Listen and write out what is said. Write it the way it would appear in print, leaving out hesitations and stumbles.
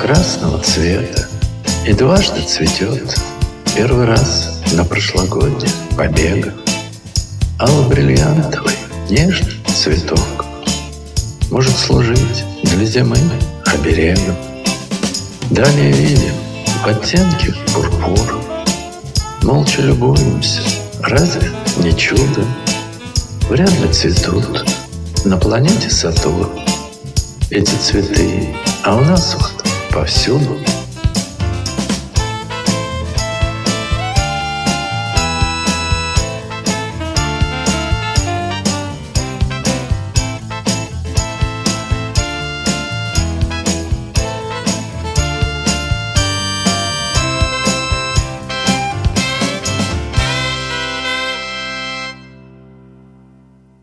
красного цвета и дважды цветет. Первый раз на прошлогодних побегах. Алло-бриллиантовый нежный цветок может служить для зимы оберегом. Далее видим в оттенке пурпура. Молча любуемся, разве не чудо? Вряд ли цветут на планете Сатурн эти цветы, а у нас вот повсюду